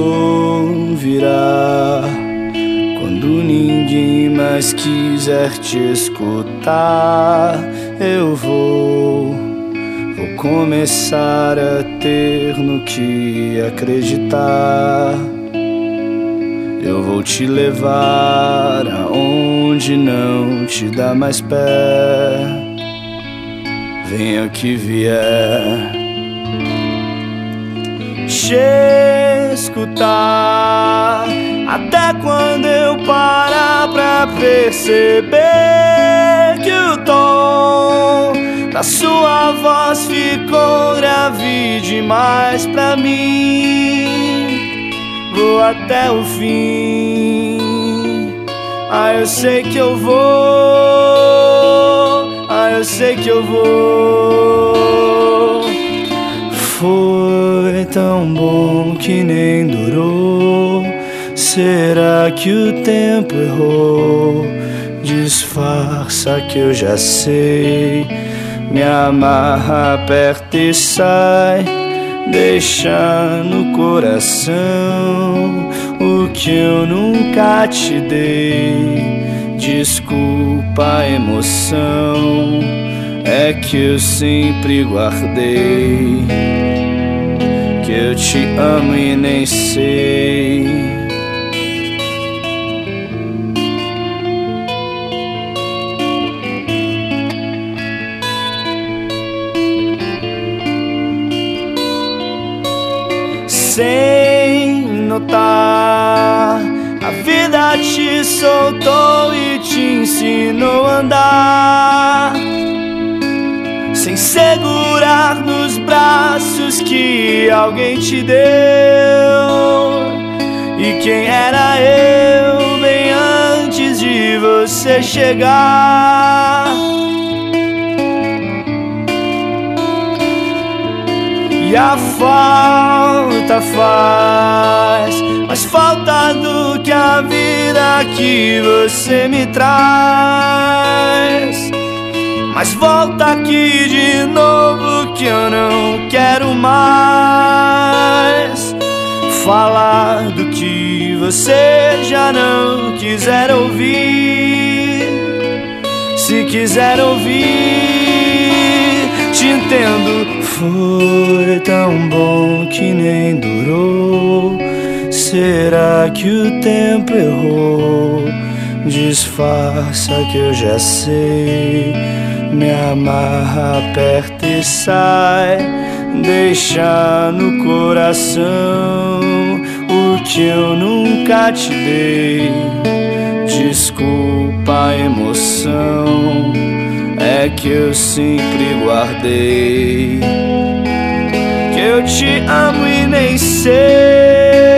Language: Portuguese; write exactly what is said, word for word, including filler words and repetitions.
ouvirá quando ninguém mais quiser te escutar. Eu vou, vou começar a ter no que acreditar. Eu vou te levar aonde não te dá mais pé. Venha que vier, te escutar até quando eu parar pra perceber que o tom da sua voz ficou grave demais pra mim. Vou até o fim, ah, eu sei que eu vou, ah, eu sei que eu vou. Foi tão bom que nem durou. Será que o tempo errou? Disfarça que eu já sei. Me amarra, aperta e sai. Deixa no coração o que eu nunca te dei. Desculpa a emoção, é que eu sempre guardei. Que eu te amo e nem sei. Sem notar, a vida te soltou e te ensinou a andar, sem segurar nos braços que alguém te deu. E quem era eu bem antes de você chegar? E a falta faz mais falta do que a vida que você me traz. Mas volta aqui de novo que eu não quero mais falar do que você já não quiser ouvir. Se quiser ouvir, te entendo. Foi tão bom que nem durou. Será que o tempo errou? Disfarça que eu já sei. Me amarra, aperta e sai. Deixa no coração o que eu nunca te dei. Desculpa a emoção, é que eu sempre guardei. Que eu te amo e nem sei.